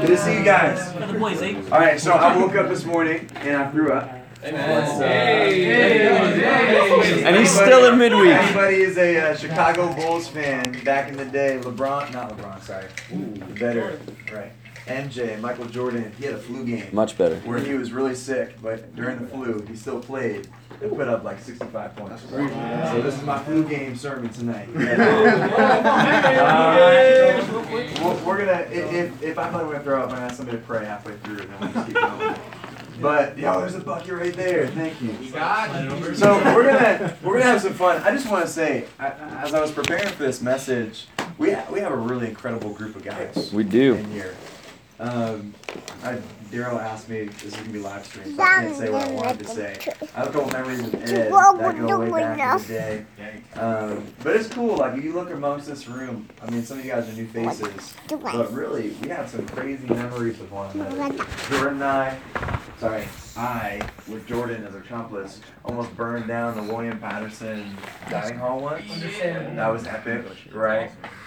Good to see you guys. For the boys, eh? All right, so I woke up this morning and I threw up. And he's still in midweek. Anybody is a Chicago Bulls fan back in the day? Not LeBron, sorry. Better, right. MJ, Michael Jordan, he had a flu game. Much better. Where he was really sick, but during the flu, he still played and put up like 65 points. So this is my flu game sermon tonight. We're gonna, if I'm not gonna throw up, I'm gonna ask somebody to pray halfway through, and then we'll just keep going. But there's a bucket right there. Thank you. So we're gonna have some fun. I just want to say, as I was preparing for this message, we have a really incredible group of guys. We do. In here. Daryl asked me, this is going to be live streamed, so I can't say what I wanted to say. I have a couple memories of Ed that go way back in the day. But it's cool, like, if you look amongst this room, I mean, some of you guys are new faces, but really, we have some crazy memories with one another. Jordan and I, with Jordan as accomplice, almost burned down the William Patterson dining hall once. That was epic, right?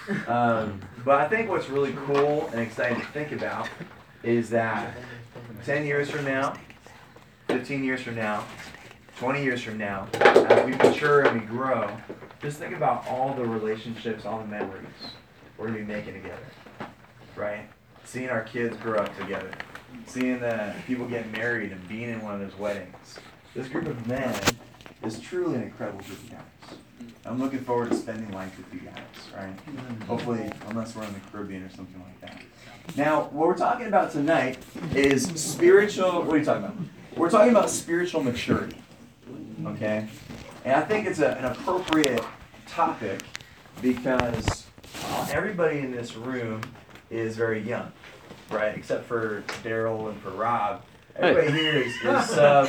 But I think what's really cool and exciting to think about is that 10 years from now, 15 years from now, 20 years from now, as we mature and we grow, just think about all the relationships, all the memories we're going to be making together, right? Seeing our kids grow up together, seeing the people get married and being in one of those weddings. This group of men is truly an incredible group of guys. I'm looking forward to spending life with you guys, right? Hopefully, unless we're in the Caribbean or something like that. Now, what we're talking about tonight is spiritual, what are you talking about? We're talking about spiritual maturity, okay? And I think it's an appropriate topic because everybody in this room is very young, right? Except for Daryl and for Rob. Everybody here is sub,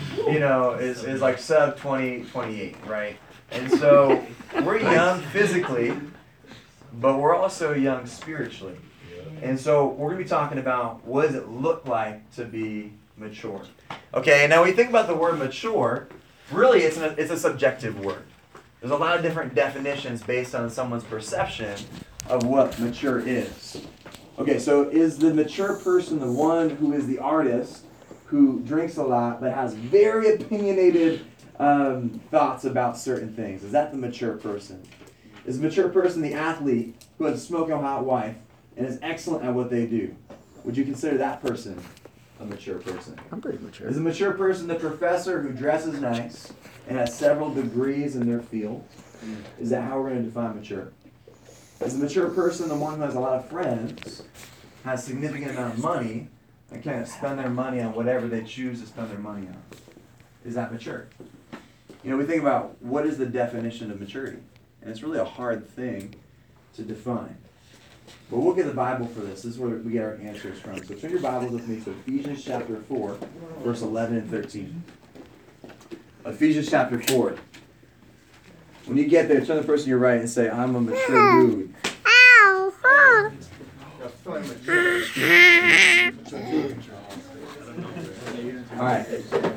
is like sub 20, 28, right? And so we're young physically, but we're also young spiritually. And so we're going to be talking about what does it look like to be mature. Okay, now when you think about the word mature, really it's a subjective word. There's a lot of different definitions based on someone's perception of what mature is. Okay, so is the mature person the one who is the artist, who drinks a lot, but has very opinionated thoughts about certain things? Is that the mature person? Is the mature person the athlete who has a smoking hot wife and is excellent at what they do? Would you consider that person a mature person? I'm pretty mature. Is a mature person the professor who dresses nice and has several degrees in their field? Is that how we're going to define mature? Is a mature person the one who has a lot of friends, has a significant amount of money, and can spend their money on whatever they choose to spend their money on? Is that mature? We think about what is the definition of maturity. And it's really a hard thing to define. But we'll get the Bible for this. This is where we get our answers from. So turn your Bibles with me to Ephesians chapter 4, verse 11 and 13. Ephesians chapter 4. When you get there, turn to the person to your right and say, I'm a mature dude. All right.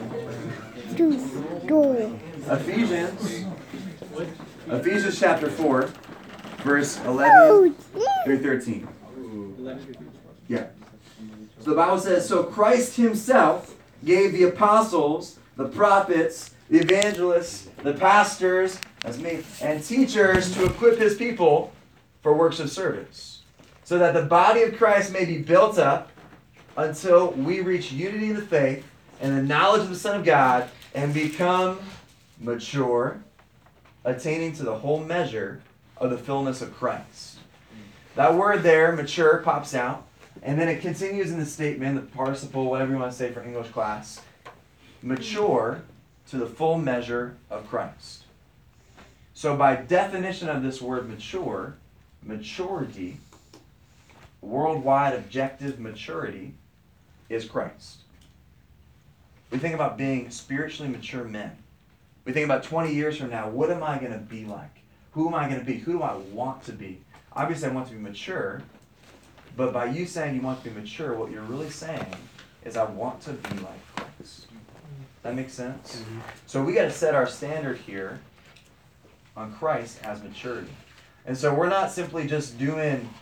Ephesians chapter 4, verse 11 through 13. Yeah. So the Bible says, so Christ himself gave the apostles, the prophets, the evangelists, the pastors, that's me, and teachers to equip his people for works of service, so that the body of Christ may be built up until we reach unity in the faith and the knowledge of the Son of God and become mature, attaining to the whole measure of the fullness of Christ. That word there, mature, pops out, and then it continues in the statement, the participle, whatever you want to say for English class, mature to the full measure of Christ. So by definition of this word mature, maturity, worldwide objective maturity, is Christ. We think about being spiritually mature men. We think about 20 years from now, what am I going to be like? Who am I going to be? Who do I want to be? Obviously, I want to be mature, but by you saying you want to be mature, what you're really saying is I want to be like Christ. That makes sense? Mm-hmm. So we got to set our standard here on Christ as maturity. And so we're not simply just doing,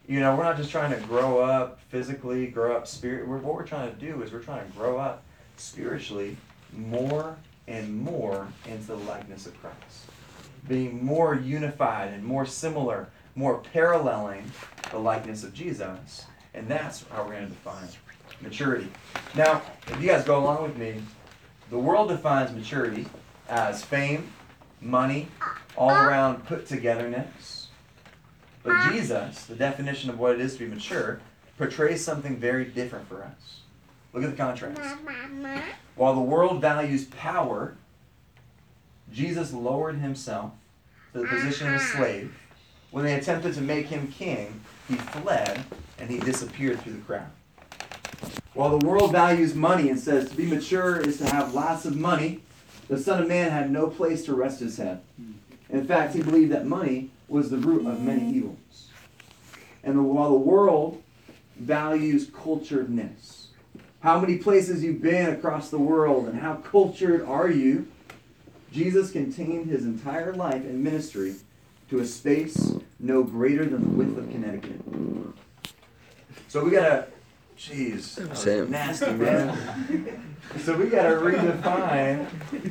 You know, we're not just trying to grow up physically, grow up spirit. What we're trying to do is we're trying to grow up spiritually more and more into the likeness of Christ. Being more unified and more similar, more paralleling the likeness of Jesus. And that's how we're going to define maturity. Now, if you guys go along with me, the world defines maturity as fame, money, all around put togetherness. But Jesus, the definition of what it is to be mature, portrays something very different for us. Look at the contrast. While the world values power, Jesus lowered himself to the position of a slave. When they attempted to make him king, he fled and he disappeared through the crowd. While the world values money and says to be mature is to have lots of money, the Son of Man had no place to rest his head. In fact, he believed that money was the root of many evils. And while the world values culturedness, how many places you've been across the world and how cultured are you, Jesus contained his entire life and ministry to a space no greater than the width of Connecticut. So we gotta, jeez, that was nasty, man. So we gotta redefine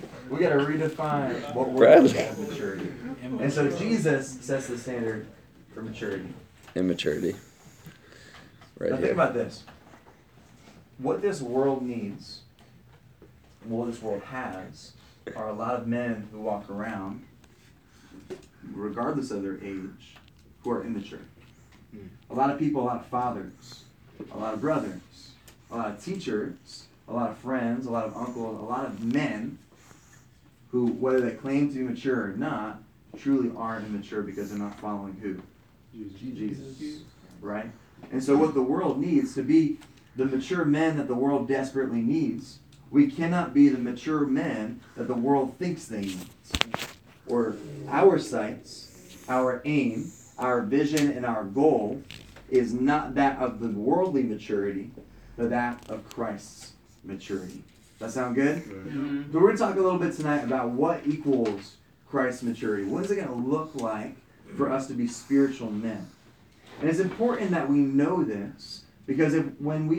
what we're looking at maturity. And so Jesus sets the standard for maturity. Immaturity. Right now here. think about this. What this world needs, what this world has, are a lot of men who walk around, regardless of their age, who are immature. A lot of people, a lot of fathers, a lot of brothers, a lot of teachers, a lot of friends, a lot of uncles, a lot of men who, whether they claim to be mature or not, truly aren't immature because they're not following who? Jesus. Right? And so what the world needs to be the mature men that the world desperately needs, we cannot be the mature men that the world thinks they need. Or our sights, our aim, our vision, and our goal is not that of the worldly maturity, but that of Christ's maturity. Does that sound good? Mm-hmm. So we're going to talk a little bit tonight about what equals Christ's maturity. What is it going to look like for us to be spiritual men? And it's important that we know this, because if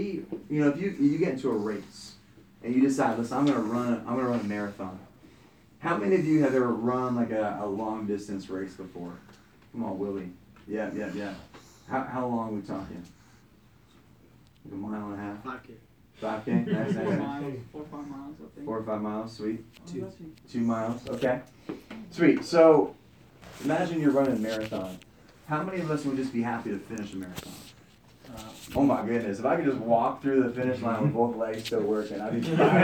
you get into a race and you decide, listen, I'm going to run a marathon. How many of you have ever run like a long distance race before? Come on, Willie. Yeah. How long are we talking? Like a mile and a half? 5K. 5K? Nice. 4 miles, 4 or 5 miles, I think. 4 or 5 miles, sweet. 2 miles, okay. Sweet. So imagine you're running a marathon. How many of us would just be happy to finish a marathon? Oh my goodness, if I could just walk through the finish line with both legs still working, I'd be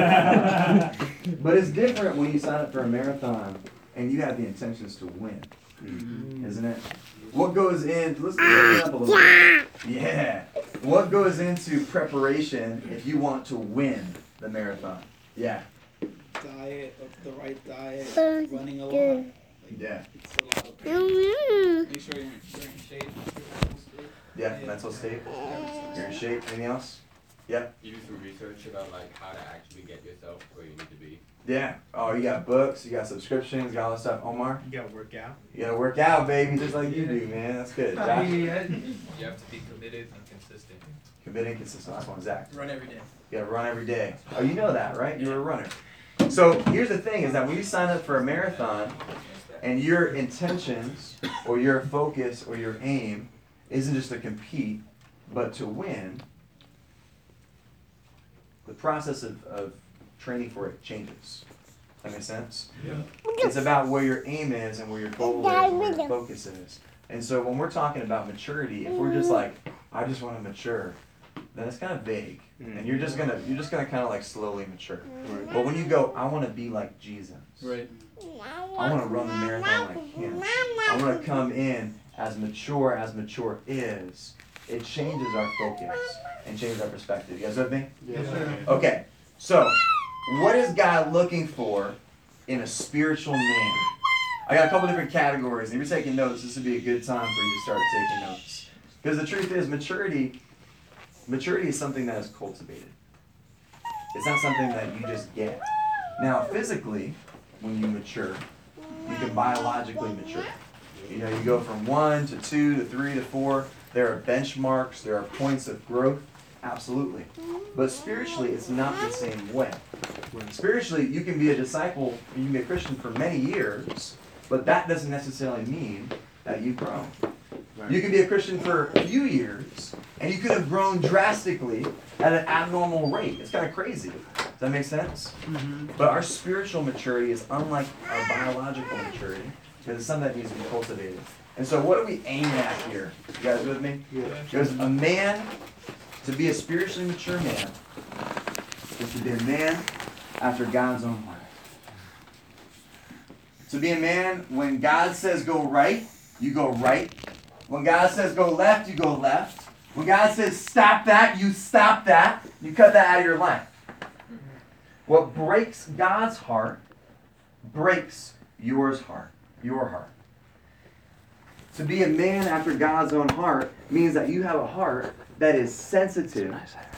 fine. But it's different when you sign up for a marathon and you have the intentions to win, isn't it? What goes in, let's look it up a little bit. Yeah. What goes into preparation if you want to win the marathon? Yeah. Diet, the right diet, running a lot. Yeah. It's a lot of pain. Make sure you're in shape. Yeah, mental state. You're in shape. Anything else? Yep. You do some research about like how to actually get yourself to where you need to be. Yeah. Oh, you got books, you got subscriptions, you got all that stuff. Omar? You gotta work out. You gotta work out, baby, just like you do, man. That's good. Josh? You have to be committed and consistent. Committed and consistent. Last one, Zach. Run every day. You gotta run every day. Oh, you know that, right? You're a runner. So here's the thing, is that when you sign up for a marathon and your intentions or your focus or your aim isn't just to compete, but to win, the process of training for it changes. That makes sense? Yeah. It's about where your aim is and where your goal is and where your focus is. And so when we're talking about maturity, if we're just like, I just want to mature, then it's kind of vague. And you're just gonna kind of like slowly mature. Right. But when you go, I want to be like Jesus. Right. I want to run the marathon like him. I want to come in as mature is. It changes our focus and changes our perspective. You guys with me? Yes, sir. Okay. So, what is God looking for in a spiritual man? I got a couple different categories. If you're taking notes, this would be a good time for you to start taking notes. Because the truth is, maturity is something that is cultivated. It's not something that you just get. Now, physically, when you mature, you can biologically mature. You know, you go from 1 to 2 to 3 to 4. There are benchmarks. There are points of growth. Absolutely. But spiritually, it's not the same way. Spiritually, you can be a disciple, you can be a Christian for many years, but that doesn't necessarily mean that you've grown. You can be a Christian for a few years, and you could have grown drastically at an abnormal rate. It's kind of crazy. Does that make sense? Mm-hmm. But our spiritual maturity is unlike our biological maturity, because it's something that needs to be cultivated. And so what are we aiming at here? You guys with me? Yeah. Because a man, to be a spiritually mature man, is to be a man after God's own heart. To be a man, when God says go right, you go right. When God says go left, you go left. When God says stop that, you stop that. You cut that out of your life. What breaks God's heart breaks your heart. To be a man after God's own heart means that you have a heart that is sensitive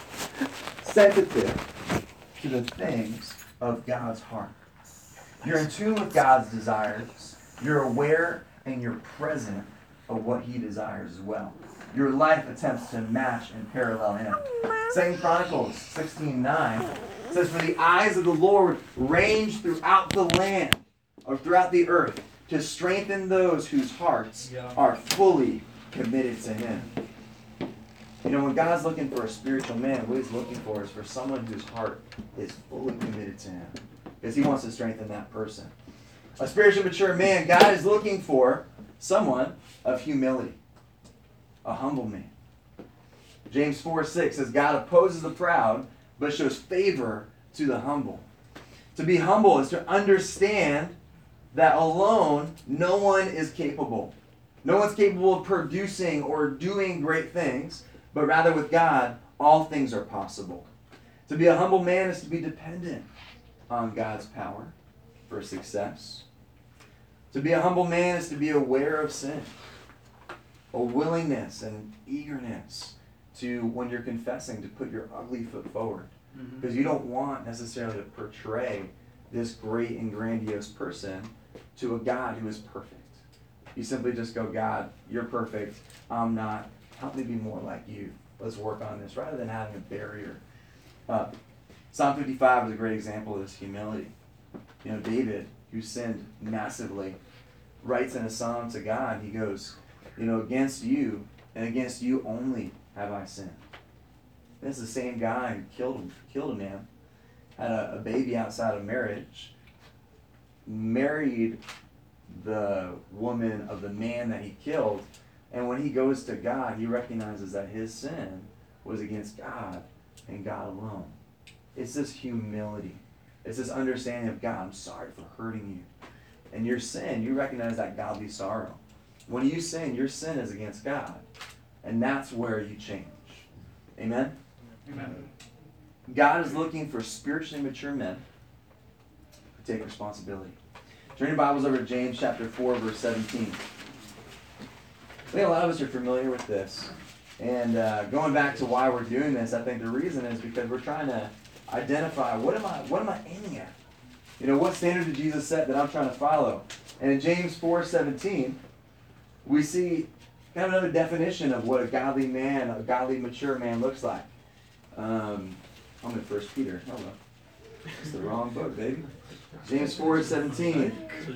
to the things of God's heart. You're in tune with God's desires. You're aware and you're present of what He desires as well. Your life attempts to match and parallel Him. 2 Chronicles 16:9 says, "For the eyes of the Lord range throughout the land," or throughout the earth, "to strengthen those whose hearts are fully committed to Him." You know, when God's looking for a spiritual man, what He's looking for is for someone whose heart is fully committed to Him, because He wants to strengthen that person. A spiritually mature man, God is looking for someone of humility, a humble man. James 4:6 says, "God opposes the proud, but shows favor to the humble." To be humble is to understand that alone, no one is capable. No one's capable of producing or doing great things, but rather with God, all things are possible. To be a humble man is to be dependent on God's power for success. To be a humble man is to be aware of sin, a willingness and eagerness to, when you're confessing, to put your ugly foot forward. Because you don't want necessarily to portray this great and grandiose person to a God who is perfect. You simply just go, "God, you're perfect. I'm not. Help me be more like you. Let's work on this," rather than having a barrier up. Psalm 55 is a great example of this humility. You know, David, who sinned massively, writes in a psalm to God. He goes, you know, "Against you and against you only have I sinned." This is the same guy who killed a man, had a baby outside of marriage, married the woman of the man that he killed, and when he goes to God, he recognizes that his sin was against God and God alone. It's this humility. It's this understanding of, "God, I'm sorry for hurting you." And your sin, you recognize that godly sorrow. When you sin, your sin is against God. And that's where you change. Amen? Amen. God is looking for spiritually mature men who take responsibility. Turn your Bibles over to James chapter 4, verse 17. I think a lot of us are familiar with this. And going back to why we're doing this, I think the reason is because we're trying to identify, what am I aiming at? You know, what standard did Jesus set that I'm trying to follow? And in James 4:17, we see kind of another definition of what a godly man, a godly mature man looks like. I'm in 1 Peter. Oh, well. It's the wrong book, baby. James 4:17.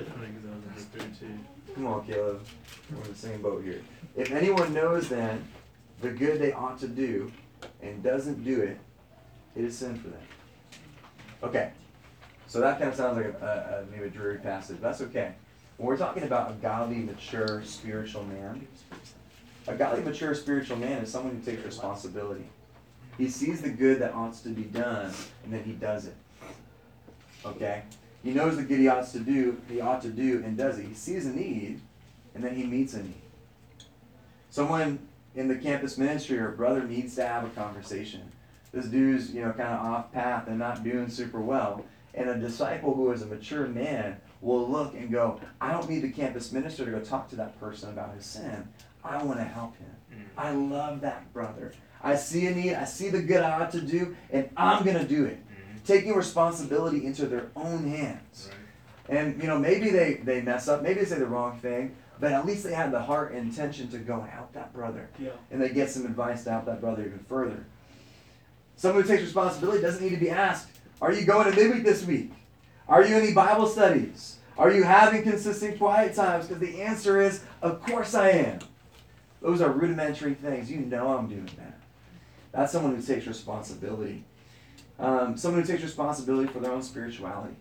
Come on, Caleb. We're in the same boat here. "If anyone knows then the good they ought to do and doesn't do it, it is sin for them." Okay. So that kind of sounds like maybe a dreary passage. That's okay. When we're talking about a godly, mature, spiritual man, a godly, mature, spiritual man is someone who takes responsibility. He sees the good that ought to be done, and then he does it. Okay? He knows the good he ought to do, and does it. He sees a need, and then he meets a need. Someone in the campus ministry or brother needs to have a conversation. This dude's, kind of off path and not doing super well. And a disciple who is a mature man will look and go, "I don't need the campus minister to go talk to that person about his sin. I want to help him. I love that brother. I see a need. I see the good I ought to do, and I'm going to do it." Taking responsibility into their own hands. Right. And, maybe they mess up. Maybe they say the wrong thing. But at least they had the heart and intention to go and help that brother. Yeah. And they get some advice to help that brother even further. Someone who takes responsibility doesn't need to be asked, are you going to midweek this week? Are you in any Bible studies? Are you having consistent quiet times? Because the answer is, of course I am. Those are rudimentary things. You know I'm doing that. That's someone who takes responsibility. Someone who takes responsibility for their own spirituality.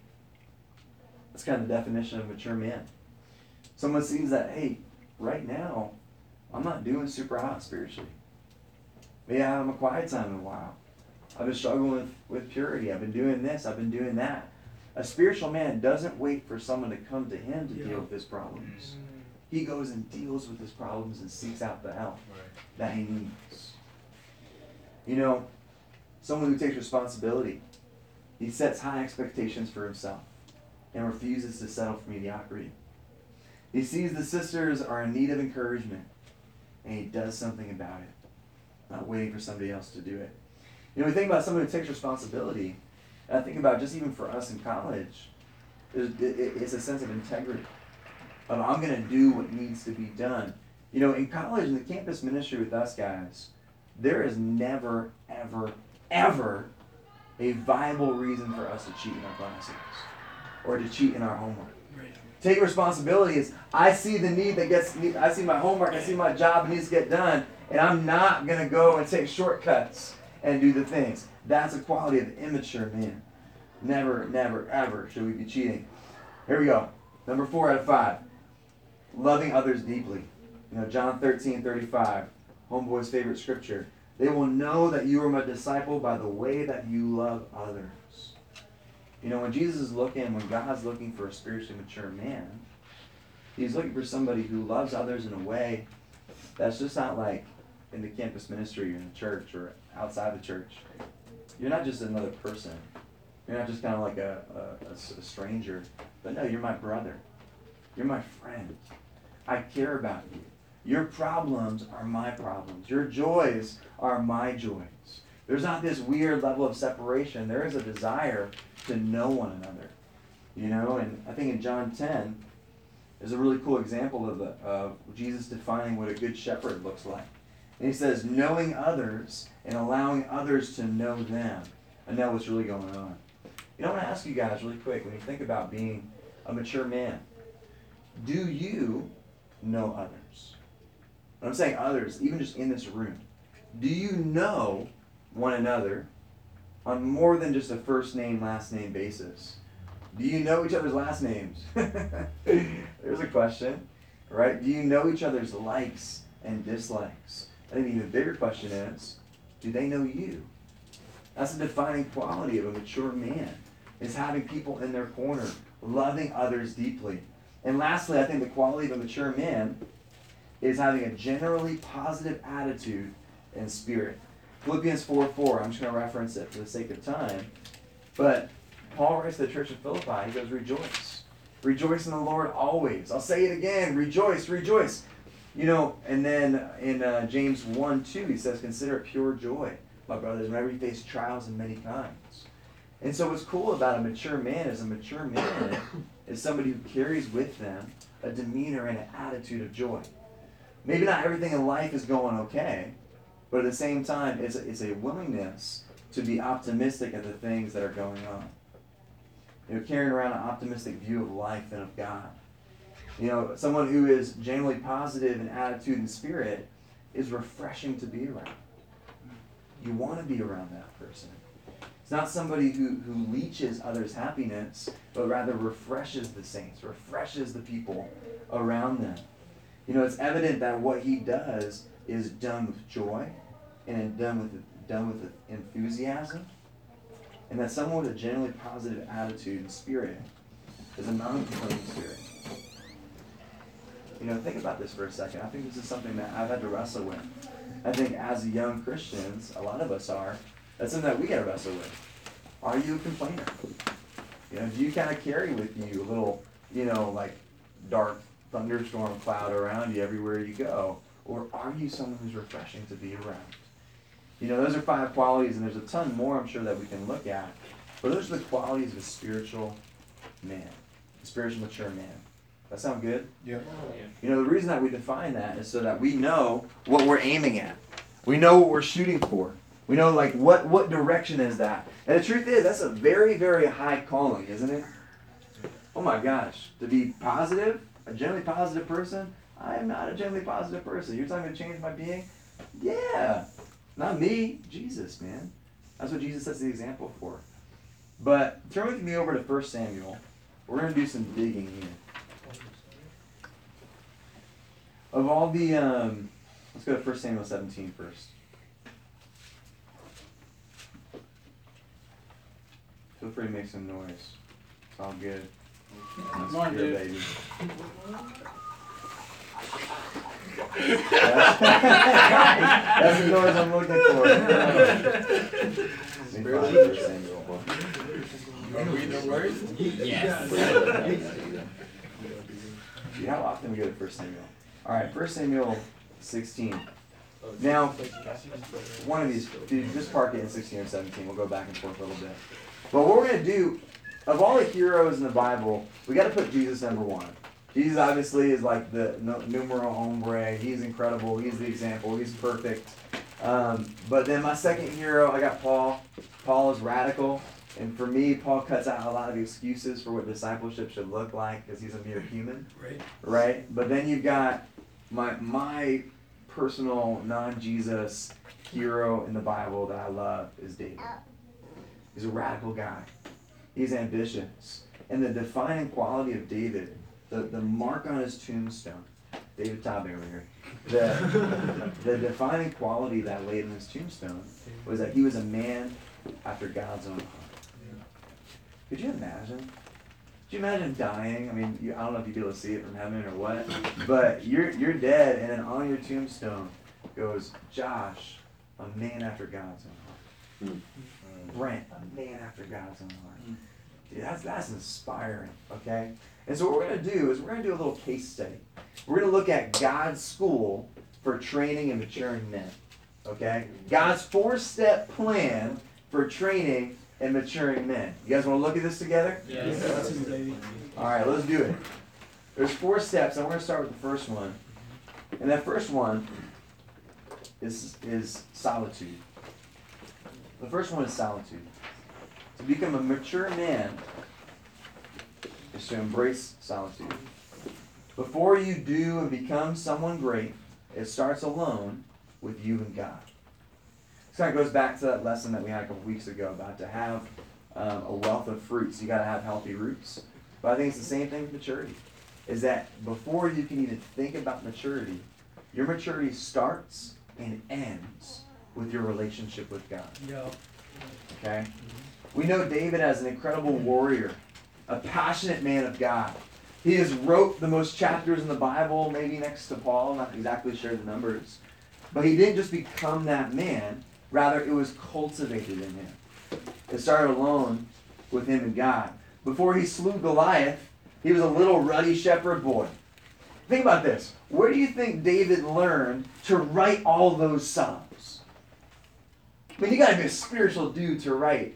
That's kind of the definition of a mature man. Someone sees that, hey, right now, I'm not doing super hot spiritually. Maybe I haven't had a quiet time in a while. I've been struggling with purity. I've been doing this. I've been doing that. A spiritual man doesn't wait for someone to come to him to deal with his problems. He goes and deals with his problems and seeks out the help that he needs. You know, someone who takes responsibility, he sets high expectations for himself and refuses to settle for mediocrity. He sees the sisters are in need of encouragement, and he does something about it, not waiting for somebody else to do it. You know, we think about someone who takes responsibility, and I think about just even for us in college, it's a sense of integrity. Of I'm going to do what needs to be done. You know, in college, in the campus ministry with us guys, there is never, ever, ever a viable reason for us to cheat in our classes or to cheat in our homework. Take responsibility is, I see the need I see my homework, I see my job needs to get done, and I'm not going to go and take shortcuts and do the things. That's a quality of an immature man. Never, never, ever should we be cheating. Here we go. Number 4 out of 5. Loving others deeply. You know, John 13:35, homeboy's favorite scripture. They will know that you are my disciple by the way that you love others. You know, when Jesus is looking, when God's looking for a spiritually mature man, he's looking for somebody who loves others in a way that's just not like in the campus ministry or in the church or outside the church. You're not just another person. You're not just kind of like a stranger. But no, you're my brother. You're my friend. I care about you. Your problems are my problems. Your joys are my joys. There's not this weird level of separation. There is a desire to know one another. You know, and I think in John 10 is a really cool example of Jesus defining what a good shepherd looks like. And he says, knowing others and allowing others to know them. I know what's really going on. You know, I want to ask you guys really quick, when you think about being a mature man, do you know others? When I'm saying others, even just in this room, do you know one another on more than just a first name, last name basis? Do you know each other's last names? There's a question, right? Do you know each other's likes and dislikes? I think the even bigger question is, do they know you? That's a defining quality of a mature man, is having people in their corner, loving others deeply. And lastly, I think the quality of a mature man is having a generally positive attitude and spirit. Philippians 4:4, I'm just going to reference it for the sake of time. But Paul writes to the church of Philippi, he goes, rejoice. Rejoice in the Lord always. I'll say it again, rejoice, rejoice. You know, and then in James 1:2, he says, consider it pure joy, my brothers, whenever you face trials of many kinds. And so what's cool about a mature man is somebody who carries with them a demeanor and an attitude of joy. Maybe not everything in life is going okay, but at the same time, it's a willingness to be optimistic at the things that are going on. You know, carrying around an optimistic view of life and of God. You know, someone who is genuinely positive in attitude and spirit is refreshing to be around. You want to be around that person. It's not somebody who leeches others' happiness, but rather refreshes the saints, refreshes the people around them. You know, it's evident that what he does is done with joy and done with enthusiasm, and that someone with a genuinely positive attitude and spirit is a non-complaining spirit. You know, think about this for a second. I think this is something that I've had to wrestle with. I think as young Christians, a lot of us are, that's something that we got to wrestle with. Are you a complainer? You know, do you kind of carry with you a little, you know, like dark thunderstorm cloud around you everywhere you go? Or are you someone who's refreshing to be around? You know, those are 5 qualities, and there's a ton more I'm sure that we can look at. But those are the qualities of a spiritual man, a spiritual mature man. That sound good? Yeah. You know, the reason that we define that is so that we know what we're aiming at. We know what we're shooting for. We know, like, what direction is that? And the truth is, that's a very, very high calling, isn't it? Oh my gosh. To be positive, a generally positive person, I am not a generally positive person. You're talking to change my being? Yeah. Not me. Jesus, man. That's what Jesus sets the example for. But turn with me over to 1 Samuel. We're going to do some digging here. Of all the, let's go to 1 Samuel 17 first. Feel free to make some noise. It's all good. Come on, dude. Baby. That's the noise I'm looking for. Let me find 1 Samuel. You want to read the words? Yes. See how often we go to 1 Samuel. All right, 1 Samuel 16. Now, one of these, dude, just park it in 16 or 17. We'll go back and forth a little bit. But what we're going to do, of all the heroes in the Bible, we got to put Jesus number one. Jesus obviously is like the numero hombre. He's incredible. He's the example. He's perfect. But then my second hero, I got Paul. Paul is radical. And for me, Paul cuts out a lot of excuses for what discipleship should look like because he's a mere human. Right? But then you've got my personal non-Jesus hero in the Bible that I love is David. He's a radical guy. He's ambitious. And the defining quality of David, the mark on his tombstone, David Tobing over here, the defining quality that laid in his tombstone was that he was a man after God's own heart. Could you imagine? Could you imagine dying? I mean, I don't know if you'd be able to see it from heaven or what, but you're dead, and then on your tombstone goes, Josh, a man after God's own heart. Brent, a man after God's own heart. Dude, that's inspiring, okay? And so what we're going to do is we're going to do a little case study. We're going to look at God's school for training and maturing men, okay? God's 4-step plan for training and maturing men. You guys want to look at this together? Yes. All right, let's do it. There's 4 steps, and we're going to start with the first one. And that first one is solitude. The first one is solitude. To become a mature man is to embrace solitude. Before you do and become someone great, it starts alone with you and God. This kind of goes back to that lesson that we had a couple weeks ago about to have a wealth of fruits. You got to have healthy roots. But I think it's the same thing with maturity. Is that before you can even think about maturity, your maturity starts and ends with your relationship with God. Yeah. Okay? We know David as an incredible warrior, a passionate man of God. He has wrote the most chapters in the Bible, maybe next to Paul, not exactly sure the numbers. But he didn't just become that man, rather it was cultivated in him. It started alone with him and God. Before he slew Goliath, he was a little ruddy shepherd boy. Think about this. Where do you think David learned to write all those psalms? I mean, you got to be a spiritual dude to write,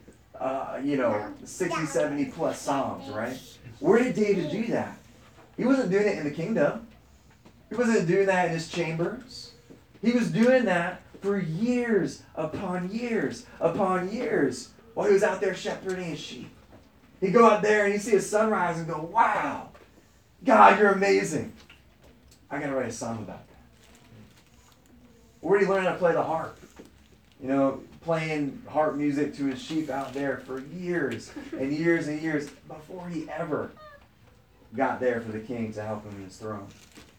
60, 70 plus psalms, right? Where did David do that? He wasn't doing it in the kingdom. He wasn't doing that in his chambers. He was doing that for years upon years upon years while he was out there shepherding his sheep. He'd go out there and he'd see a sunrise and go, wow, God, you're amazing. I got to write a song about that. Where did he learn how to play the harp? Playing harp music to his sheep out there for years and years and years before he ever got there for the king to help him in his throne.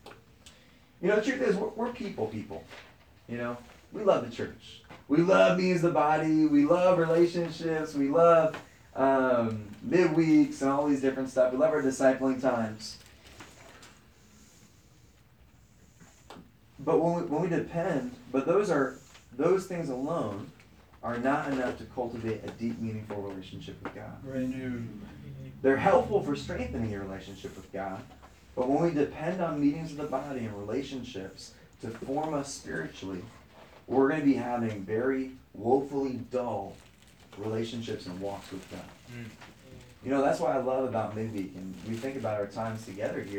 The truth is, we're people. We love the church. We love me as the body. We love relationships. We love midweeks and all these different stuff. We love our discipling times. But when we depend, those things alone are not enough to cultivate a deep, meaningful relationship with God. They're helpful for strengthening your relationship with God, but when we depend on meetings of the body and relationships to form us spiritually, we're going to be having very woefully dull relationships and walks with God. That's what I love about midweek, and we think about our times together here.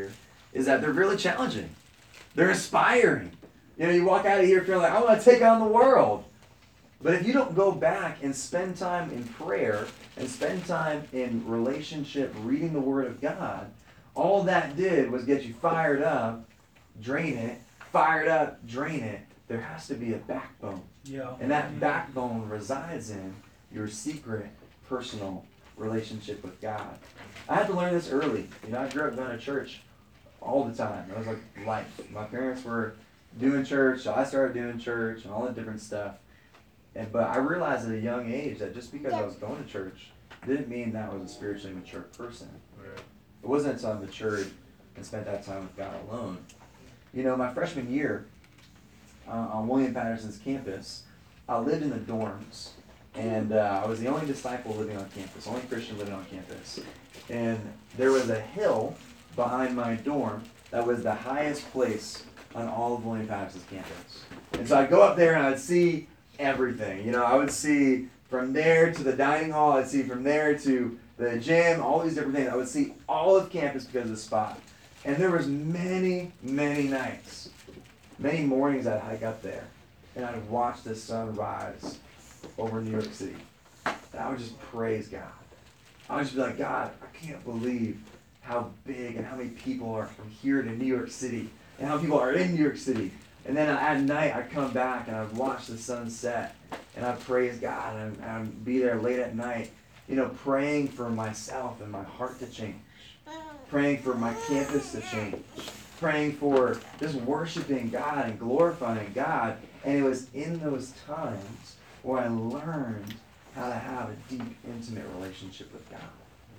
is that they're really challenging. They're inspiring. You know, you walk out of here feeling like, I want to take on the world. But if you don't go back and spend time in prayer and spend time in relationship reading the Word of God, all that did was get you fired up, drain it, fired up, drain it. There has to be a backbone. Yeah. And that backbone resides in your secret, personal relationship with God. I had to learn this early. You know, I grew up going to church all the time. It was like life. My parents were doing church, so I started doing church and all that different stuff. But I realized at a young age that just because I was going to church didn't mean that I was a spiritually mature person. Right. It wasn't until I matured and spent that time with God alone. You know, my freshman year on William Patterson's campus, I lived in the dorms. And I was the only disciple living on campus, only Christian living on campus. And there was a hill behind my dorm that was the highest place on all of William Patterson's campus. And so I'd go up there and I'd see everything. You know, I would see from there to the dining hall, I'd see from there to the gym, all these different things. I would see all of campus because of the spot. And there was many, many nights, many mornings I'd hike up there. And I'd watch the sun rise over New York City. And I would just praise God. I would just be like, God, I can't believe how big and how many people are from here to New York City and how people are in New York City. And then at night, I'd come back and I'd watch the sun set and I'd praise God and I'd be there late at night, you know, praying for myself and my heart to change, praying for my campus to change, praying for just worshiping God and glorifying God. And it was in those times where I learned how to have a deep, intimate relationship with God.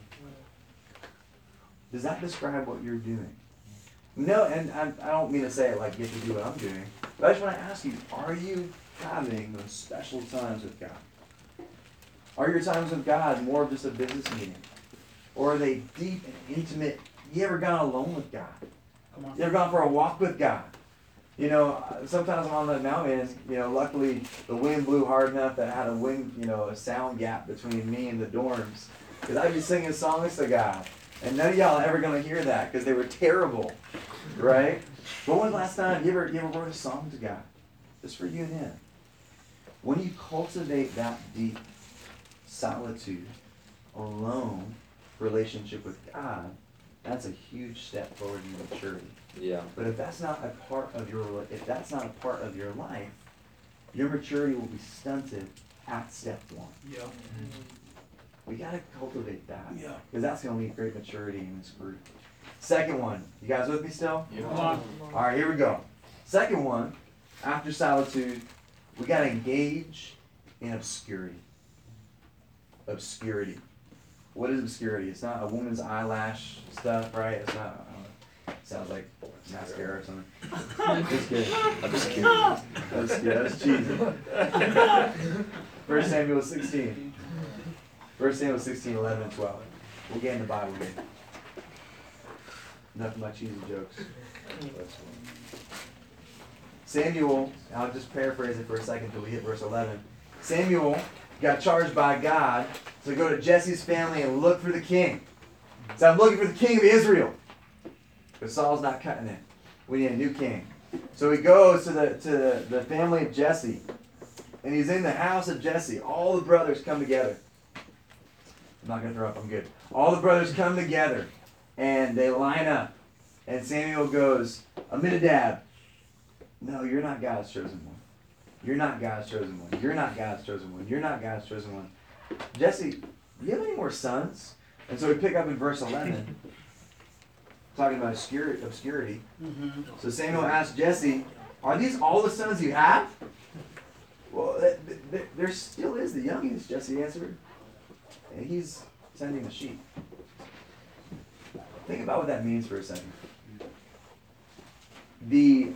Does that describe what you're doing? No, and I don't mean to say it like get to do what I'm doing, but I just want to ask you, are you having those special times with God? Are your times with God more of just a business meeting? Or are they deep and intimate? You ever gone alone with God? Come on. You ever gone for a walk with God? You know, sometimes I'm on the mountain, and, you know, luckily the wind blew hard enough that I had a sound gap between me and the dorms. Because I'd be singing songs to God. And none of y'all are ever going to hear that because they were terrible, right? But when was the last time you ever wrote a song to God? Just for you and Him. When you cultivate that deep solitude, alone relationship with God, that's a huge step forward in maturity. Yeah. But if that's not a part of your life, your maturity will be stunted at step one. Yeah. We got to cultivate that. Yeah. Because that's going to lead great maturity in this group. Second one. You guys with me still? Yeah. Come on. All right, here we go. Second one, after solitude, we got to engage in obscurity. Obscurity. What is obscurity? It's not a woman's eyelash stuff, right? It's not, sounds like mascara or something. Just kidding. Obscure. Obscure. That's cheesy. 1 Samuel 16. 1 Samuel 16, 11, and 12. We'll get in the Bible here. Enough of my cheesy jokes. Samuel, I'll just paraphrase it for a second until we hit verse 11. Samuel got charged by God to go to Jesse's family and look for the king. So I'm looking for the king of Israel. But Saul's not cutting it. We need a new king. So he goes to the family of Jesse. And he's in the house of Jesse. All the brothers come together. I'm not going to throw up, I'm good. All the brothers come together. And they line up. And Samuel goes, Aminadab. No, you're not God's chosen one. You're not God's chosen one. You're not God's chosen one. You're not God's chosen one. Jesse, do you have any more sons? And so we pick up in verse 11, talking about obscurity. Mm-hmm. So Samuel asked Jesse, are these all the sons you have? Well, there still is the youngest, Jesse answered. And he's tending the sheep. Think about what that means for a second. The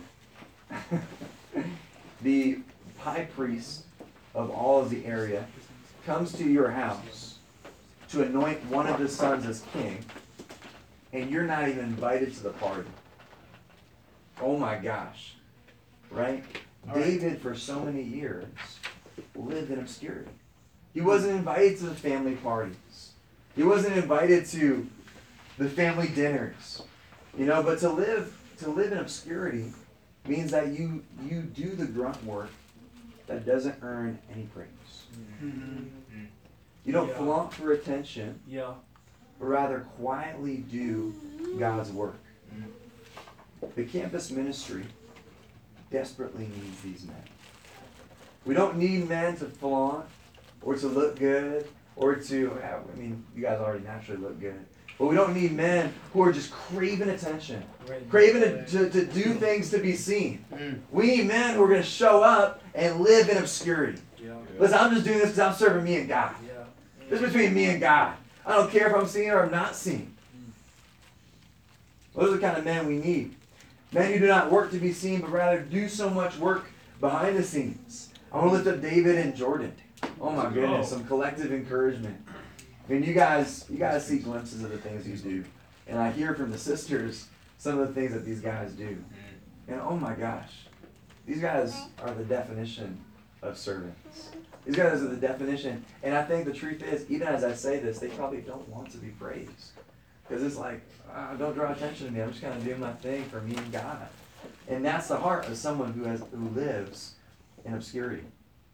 high priest of all of the area comes to your house to anoint one of his sons as king, and you're not even invited to the party. Oh my gosh. Right? David, for so many years, lived in obscurity. He wasn't invited to the family parties. He wasn't invited to the family dinners. You know, but to live in obscurity means that you do the grunt work that doesn't earn any praise. Mm-hmm. You don't Yeah. flaunt for attention, Yeah. but rather quietly do God's work. The campus ministry desperately needs these men. We don't need men to flaunt or to look good or to, I mean, you guys already naturally look good. But we don't need men who are just craving attention, craving to do things to be seen. We need men who are going to show up and live in obscurity. Yeah. Listen, I'm just doing this because I'm serving me and God. Yeah. This is between me and God. I don't care if I'm seen or I'm not seen. Those are the kind of men we need. Men who do not work to be seen, but rather do so much work behind the scenes. I want to lift up David and Jordan. Oh my goodness, some collective encouragement. I mean, you guys see glimpses of the things you do. And I hear from the sisters some of the things that these guys do. And oh my gosh, these guys are the definition of servants. These guys are the definition. And I think the truth is, even as I say this, they probably don't want to be praised. Because it's like, don't draw attention to me. I'm just kind of doing my thing for me and God. And that's the heart of someone who lives in obscurity.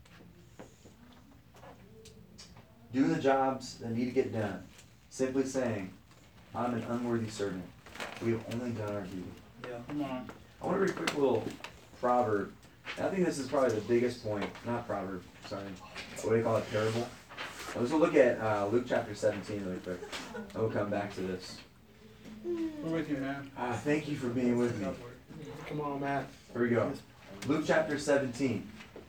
Do the jobs that need to get done. Simply saying, I'm an unworthy servant. We have only done our duty. Yeah. Come on. I want to read a quick little proverb. And I think this is probably the biggest point. Not proverb, sorry. What do you call it? Parable? Let's look at Luke chapter 17 really quick. And we'll come back to this. We're with you, man. Thank you for being with me. Come on, Matt. Here we go. Luke chapter 17.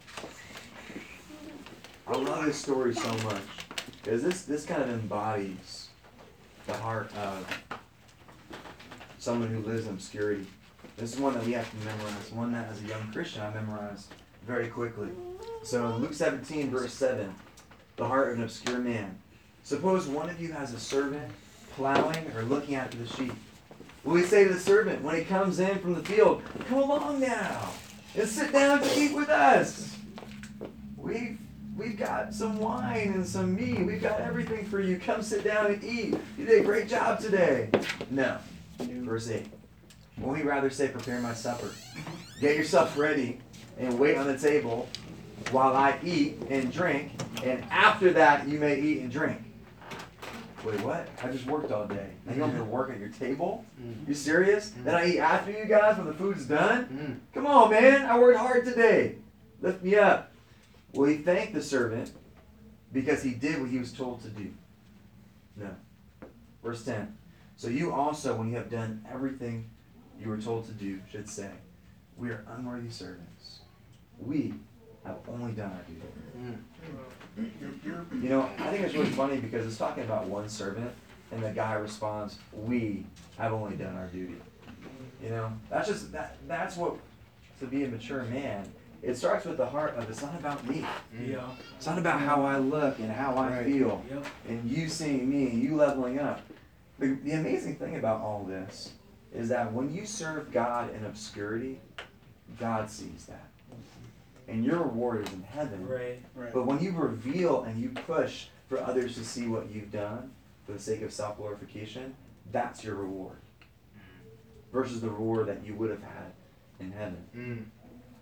I love this story so much. Because this kind of embodies the heart of someone who lives in obscurity. This is one that we have to memorize. One that as a young Christian I memorized very quickly. So in Luke 17 verse 7, the heart of an obscure man. Suppose one of you has a servant plowing or looking after the sheep. Will he say to the servant when he comes in from the field, come along now and sit down to eat with us? We've got some wine and some meat. We've got everything for you. Come sit down and eat. You did a great job today. No. Verse 8. Won't he rather say, prepare my supper? Get yourself ready and wait on the table while I eat and drink, and after that you may eat and drink. Wait, what? I just worked all day. And you want me to work at your table? You serious? Then I eat after you guys when the food's done? Come on, man. I worked hard today. Lift me up. Will he thank the servant because he did what he was told to do? No. Verse 10. So you also, when you have done everything you were told to do, should say, we are unworthy servants. We have only done our duty. You know, I think it's really funny because it's talking about one servant, and the guy responds, we have only done our duty. You know, that's what, to be a mature man, it starts with the heart of, it's not about me. Yeah. It's not about how I look and how I feel, Yep. and you seeing me and you leveling up. The amazing thing about all this is that when you serve God in obscurity, God sees that. And your reward is in heaven. Right. But when you reveal and you push for others to see what you've done for the sake of self-glorification, that's your reward. Versus the reward that you would have had in heaven.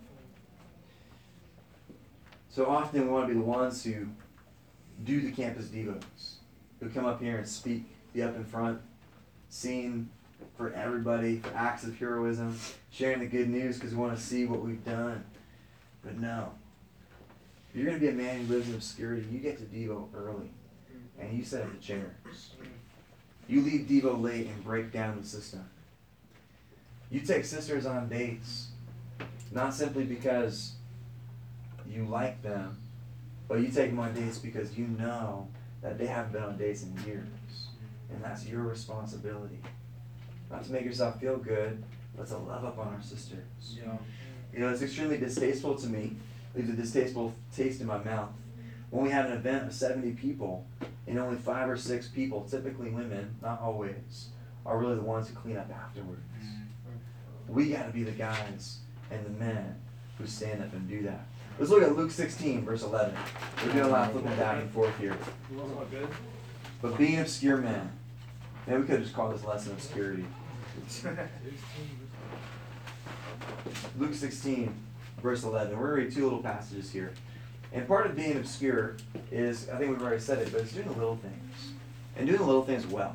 So often we want to be the ones who do the campus devos, who come up here and speak, be up in front, seen for everybody, for acts of heroism, sharing the good news because we want to see what we've done. But no. If you're going to be a man who lives in obscurity, you get to Devo early. And you set up the chairs. You leave Devo late and break down the system. You take sisters on dates, not simply because you like them, but you take them on dates because you know that they haven't been on dates in years. And that's your responsibility. Not to make yourself feel good, but to love up on our sisters. Yeah. You know, it's extremely distasteful to me. Leaves a distasteful taste in my mouth. When we have an event of 70 people, and only 5 or 6 people, typically women, not always, are really the ones who clean up afterwards. We got to be the guys and the men who stand up and do that. Let's look at Luke 16, verse 11. We're doing a lot of flipping back and forth here. Good. But being obscure men, maybe we could have just called this lesson obscurity. Luke 16, verse 11. We're going to read two little passages here. And part of being obscure is, I think we've already said it, but it's doing the little things. And doing the little things well.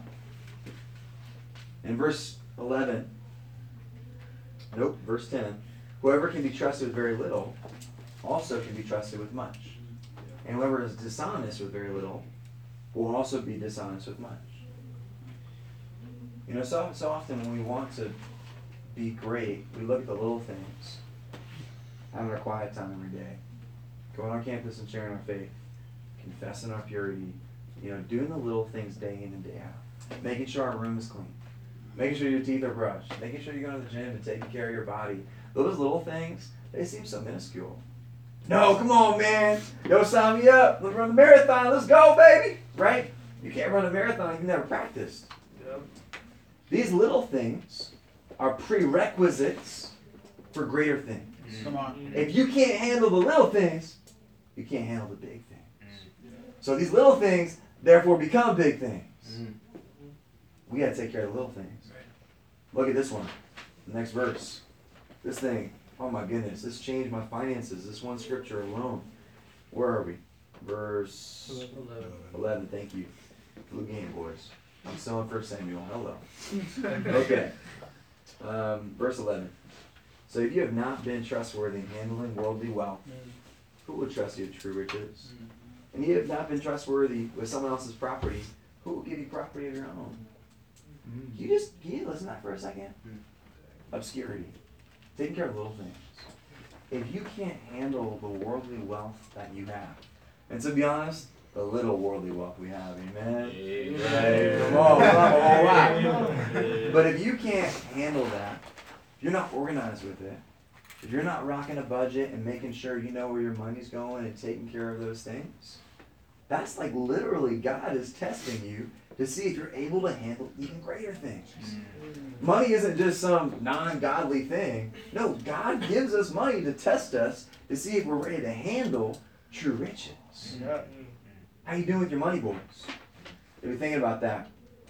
In verse 11, verse 10, whoever can be trusted with very little also can be trusted with much. And whoever is dishonest with very little will also be dishonest with much. You know, so often when we want to be great, we look at the little things. Having our quiet time every day. Going on campus and sharing our faith. Confessing our purity. You know, doing the little things day in and day out. Making sure our room is clean. Making sure your teeth are brushed. Making sure you're going to the gym and taking care of your body. Those little things, they seem so minuscule. No, come on, man. Yo, sign me up. Let's run the marathon. Let's go, baby. Right? You can't run a marathon if you've never practiced. Yep. These little things are prerequisites for greater things. Come on. If you can't handle the little things, you can't handle the big things. So these little things, therefore, become big things. We got to take care of the little things. Look at this one. The next verse. This thing. Oh my goodness. This changed my finances. This one scripture alone. Where are we? Verse 11. Thank you. Blue game, boys. I'm still in 1 Samuel. Hello. Okay. Verse 11. So if you have not been trustworthy in handling worldly wealth, who will trust you with true riches? And you have not been trustworthy with someone else's property, who will give you property of your own? Can you listen to that for a second? Obscurity. Taking care of little things. If you can't handle the worldly wealth that you have, and to be honest, the little worldly wealth we have, amen? Hey, come on, a whole lot. But if you can't handle that, if you're not organized with it, if you're not rocking a budget and making sure you know where your money's going and taking care of those things, that's like literally God is testing you to see if you're able to handle even greater things. Money isn't just some non-godly thing. No, God gives us money to test us to see if we're ready to handle true riches. Yeah. How you doing with your money, boys? If you're thinking about that.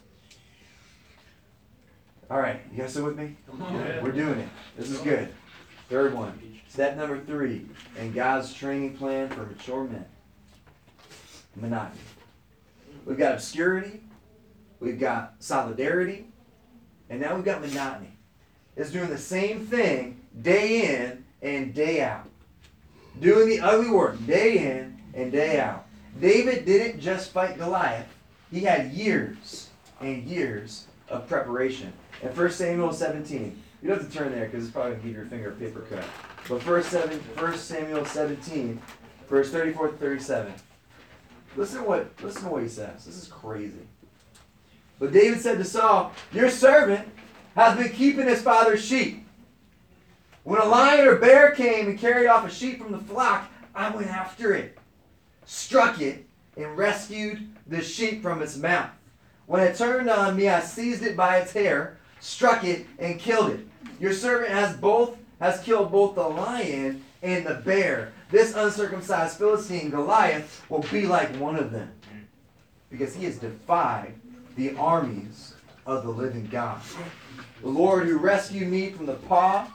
All right, you guys still with me? Yeah. We're doing it. This is good. Third one. Step number 3 in God's training plan for mature men. Monotony. We've got obscurity. We've got solidarity. And now we've got monotony. It's doing the same thing day in and day out. Doing the ugly work day in and day out. David didn't just fight Goliath. He had years and years of preparation. In 1 Samuel 17, you don't have to turn there because it's probably going to give your finger a paper cut. But 1 Samuel 17, verse 34 to 37. Listen to what he says. This is crazy. But David said to Saul, your servant has been keeping his father's sheep. When a lion or bear came and carried off a sheep from the flock, I went after it, struck it, and rescued the sheep from its mouth. When it turned on me, I seized it by its hair, struck it, and killed it. Your servant has killed both the lion and the bear. This uncircumcised Philistine, Goliath, will be like one of them, because he has defied the armies of the living God. The Lord who rescued me from the paw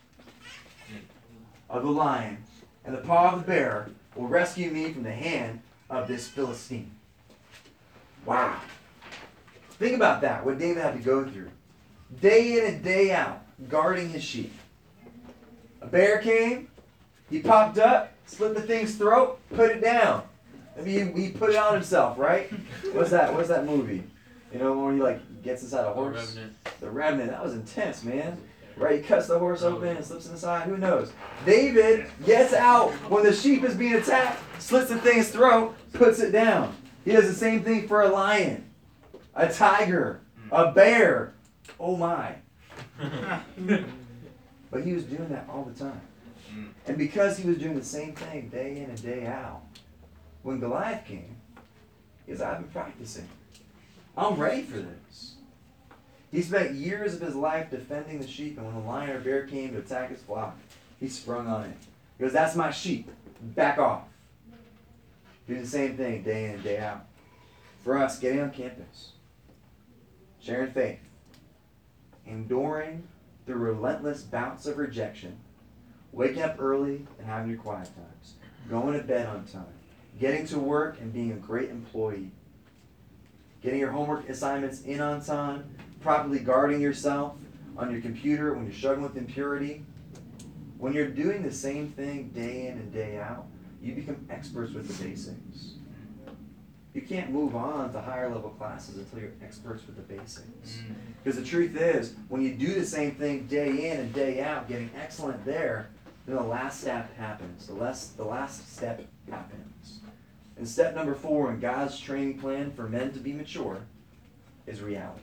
of the lion and the paw of the bear will rescue me from the hand of this Philistine. Wow. Think about that, what David had to go through. Day in and day out, guarding his sheep. A bear came, he popped up, slit the thing's throat, put it down. I mean, he put it on himself, right? What's that movie? You know, when he gets inside a horse? The Revenant. That was intense, man. Right? He cuts the horse open and slips inside. Who knows? David gets out when the sheep is being attacked, slits the thing's throat, puts it down. He does the same thing for a lion, a tiger, a bear. Oh my. But he was doing that all the time. And because he was doing the same thing day in and day out, when Goliath came, he said, I've been practicing. I'm ready for this. He spent years of his life defending the sheep, and when a lion or bear came to attack his flock, he sprung on it. He goes, that's my sheep. Back off. Do the same thing day in and day out. For us, getting on campus, sharing faith, enduring through relentless bouts of rejection, waking up early and having your quiet times, going to bed on time, getting to work and being a great employee, getting your homework assignments in on time, properly guarding yourself on your computer when you're struggling with impurity. When you're doing the same thing day in and day out, you become experts with the basics. You can't move on to higher level classes until you're experts with the basics. Because the truth is, when you do the same thing day in and day out, getting excellent there, then the last step happens. The last step happens. And step number 4 in God's training plan for men to be mature is reality.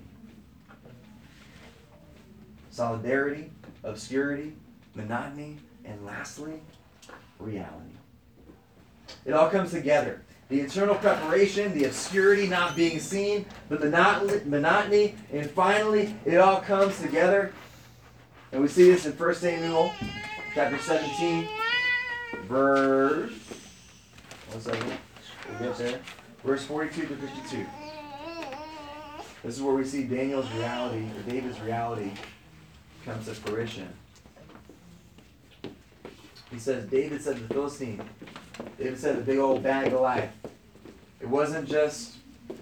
Solidarity, obscurity, monotony, and lastly, reality. It all comes together. The internal preparation, the obscurity not being seen, the monotony, and finally, it all comes together. And we see this in 1 Samuel chapter 17, verse... One second. We'll get there. Verse 42 to 52. This is where we see Daniel's reality, or David's reality, comes to fruition. He says, David said to the Philistine, David said the big old bad Goliath. It wasn't just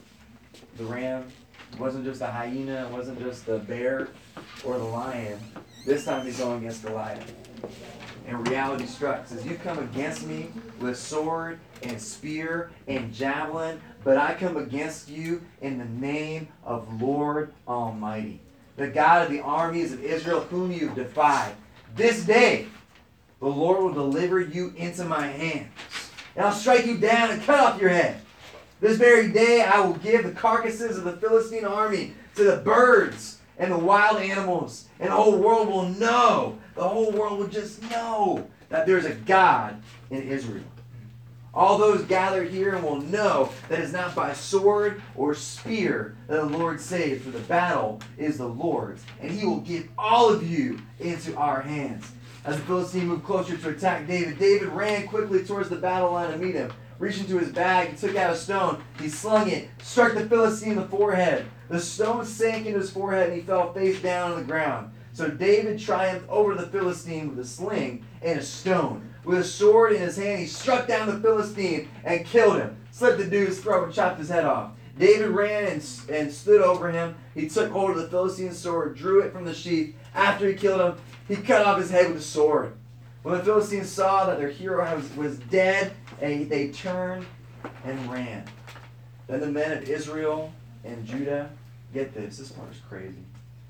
the ram, it wasn't just the hyena, it wasn't just the bear or the lion. This time he's going against Goliath. And reality struck. Says, you come against me with sword and spear and javelin, but I come against you in the name of Lord Almighty, the God of the armies of Israel, whom you have defied. This day the Lord will deliver you into my hands, and I'll strike you down and cut off your head. This very day I will give the carcasses of the Philistine army to the birds and the wild animals, and the whole world will know, the whole world will just know that there's a God in Israel. All those gathered here and will know that it's not by sword or spear that the Lord saves, for the battle is the Lord's, and he will give all of you into our hands. As the Philistine moved closer to attack David, David ran quickly towards the battle line to meet him. Reaching to his bag, he took out a stone. He slung it, struck the Philistine in the forehead. The stone sank into his forehead, and he fell face down on the ground. So David triumphed over the Philistine with a sling and a stone. With a sword in his hand, he struck down the Philistine and killed him. Slit the dude's throat and chopped his head off. David ran and stood over him. He took hold of the Philistine's sword, drew it from the sheath. After he killed him, he cut off his head with a sword. When the Philistines saw that their hero was dead, they turned and ran. Then the men of Israel and Judah, get this part is crazy.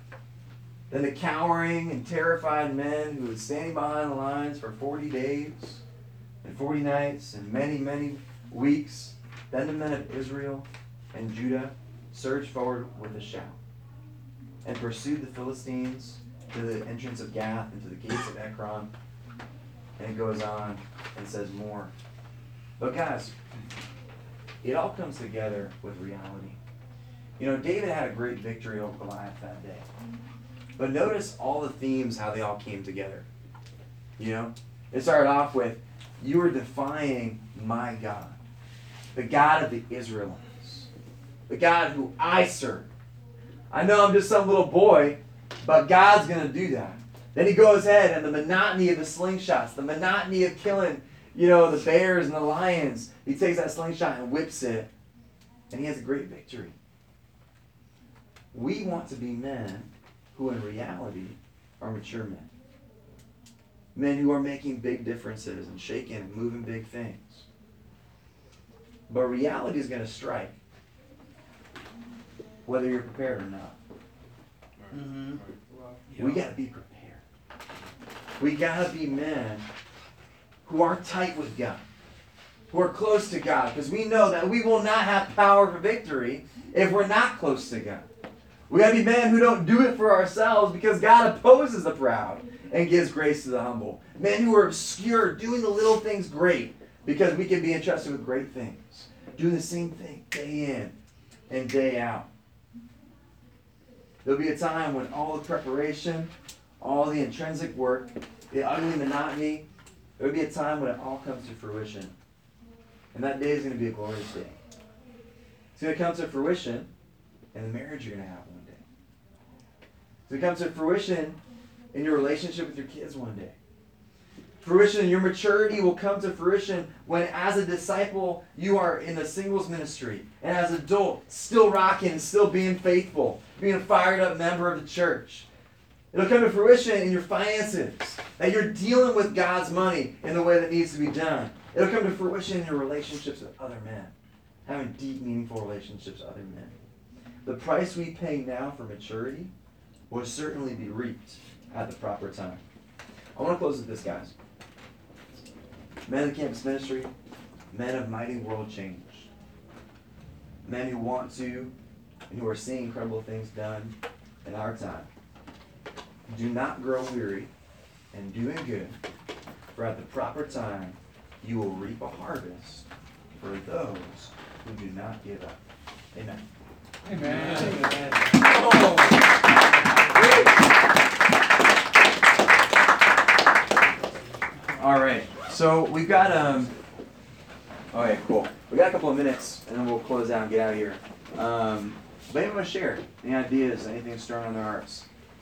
Then the cowering and terrified men who was standing behind the lines for 40 days and 40 nights and many, many weeks, then the men of Israel and Judah surged forward with a shout and pursued the Philistines to the entrance of Gath and to the gates of Ekron. And it goes on and says more. But guys, it all comes together with reality. You know, David had a great victory over Goliath that day. But notice all the themes, how they all came together. You know, it started off with, you are defying my God, the God of the Israelites, the God who I serve. I know I'm just some little boy, but God's going to do that. Then he goes ahead, and the monotony of the slingshots, the monotony of killing, the bears and the lions, he takes that slingshot and whips it, and he has a great victory. We want to be men who in reality are mature men. Men who are making big differences and shaking and moving big things. But reality is going to strike, whether you're prepared or not. Mm-hmm. We got to be prepared. We got to be men who are tight with God, who are close to God, because we know that we will not have power for victory if we're not close to God. We got to be men who don't do it for ourselves, because God opposes the proud and gives grace to the humble. Men who are obscure, doing the little things great, because we can be entrusted with great things. Doing the same thing day in and day out. There'll be a time when all the preparation, all the intrinsic work, the ugly monotony, there'll be a time when it all comes to fruition. And that day is going to be a glorious day. It's going to come to fruition in the marriage you're going to have one day. to come to fruition in your relationship with your kids one day. Fruition in your maturity will come to fruition when, as a disciple, you are in the singles ministry, and as an adult, still rocking, still being faithful, being a fired up member of the church. It'll come to fruition in your finances, that you're dealing with God's money in the way that needs to be done. It'll come to fruition in your relationships with other men, having deep, meaningful relationships with other men. The price we pay now for maturity will certainly be reaped at the proper time. I want to close with this, guys. Men of the campus ministry, men of mighty world change. Men who want to and who are seeing incredible things done in our time. Do not grow weary in doing good, for at the proper time you will reap a harvest for those who do not give up. Amen. Amen. All right. So we've got okay, cool. We got a couple of minutes, and then we'll close out and get out of here. But anyone want to share any ideas, anything stirring on their hearts?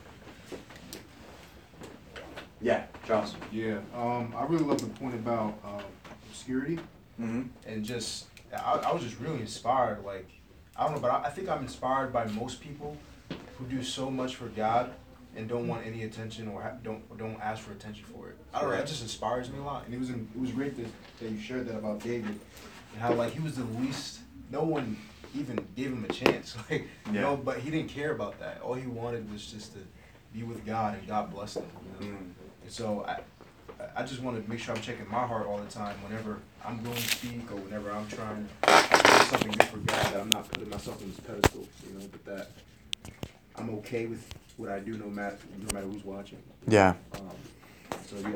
Yeah, Charles. Yeah, I really love the point about obscurity, Mm-hmm. and just I was just really inspired. Like, I don't know, but I think I'm inspired by most people who do so much for God and don't want any attention or don't ask for attention for it. I don't know. That just inspires me a lot, and it was great that you shared that about David and how like he was the least. No one even gave him a chance. Like, you know, but he didn't care about that. All he wanted was just to be with God, and God blessed him. You know? And so I just want to make sure I'm checking my heart all the time whenever I'm going to speak or whenever I'm trying to do something good for God, that I'm not putting myself on this pedestal, you know, but that I'm okay with what I do no matter who's watching. Yeah. So yeah.